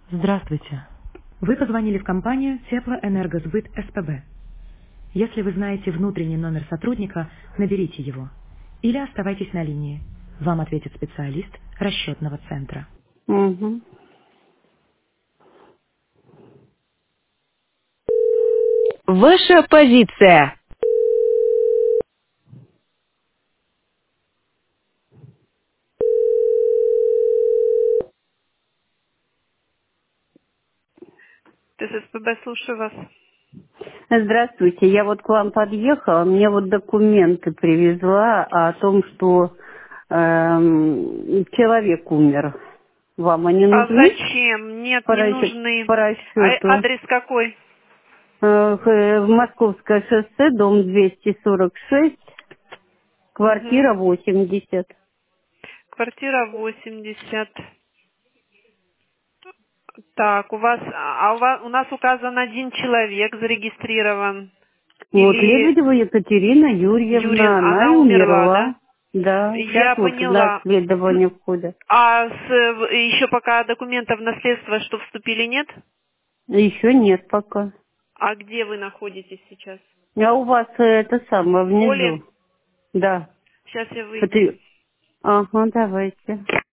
Здравствуйте. Вы позвонили в компанию Теплоэнергосбыт СПБ. Если вы знаете внутренний номер сотрудника, наберите его. Или оставайтесь на линии. Вам ответит специалист расчетного центра. Угу. Ваша позиция. ТССПБ, слушаю вас. Здравствуйте, я вот к вам подъехала, мне вот документы привезла о том, что человек умер. Вам они А нужны зачем? Нет, по, не нужны. по расчету? Адрес какой? В Московское шоссе, дом 246, Угу. квартира 80. Квартира 80. Так, у нас указан один человек зарегистрирован. Вот Или Лебедева Екатерина Юрьевна, Юрьевна, она и она умерла, умерла. да? Да, сейчас Я вот на поняла. обследование входит. Еще пока документов наследства, что вступили, нет? Еще нет пока. А где вы находитесь сейчас? А у вас это самое В холле? внизу. Да. Сейчас я выйду. Это... Ага, давайте.